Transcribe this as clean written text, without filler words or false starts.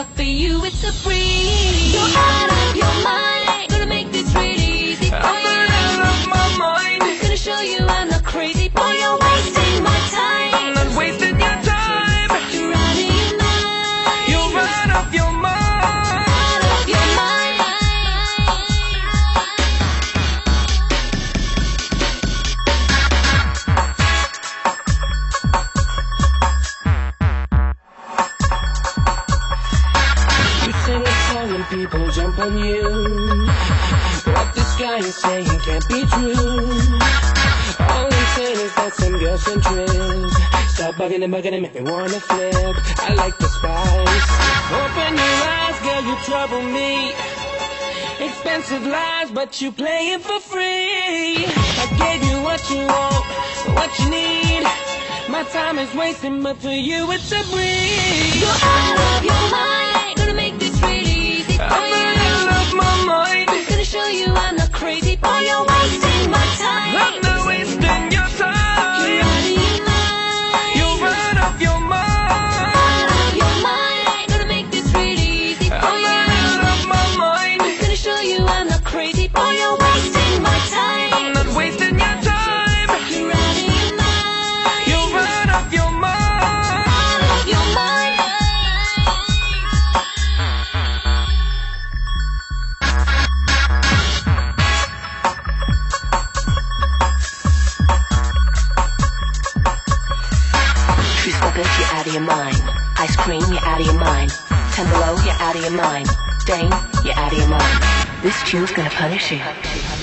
but for you it's a breeze. You're out of your mind. Gonna make this really easy for I'm you. out of my mind. Gonna show you I'm not crazy, boy. You're wasting my time. I'm not wasting your time. You're out of your mind. You're out of your mind. Out of your mind. You sing a song and people jump on you. What this guy is saying can't be true. All I'm saying is that some girls can trip. Stop bugging and make me wanna flip. I like the spice. Open your eyes, girl, you trouble me. Expensive lies, but you play it for free. I gave you what you want, what you need. My time is wasting, but for you it's a breeze. You're out of your mind. Gonna make this really easy for I'm you. out of my mind. Gonna show you I'm not crazy, boy. You're wasting my time. I'm not wasting your You're time. out of your mind. You're out of your mind. Out of your mind. Gonna make this really easy for I'm you. out of my mind. Gonna show you I'm not crazy, boy. You're wasting my I'm time. not wasting your time. You're out of your mind. You're out of your mind. Out of your mind. Crucible bitch, you're out of your mind. Ice cream, you're out of your mind. Ten below, you're out of your mind. Dane, you're out of your mind. This tune's gonna punish you.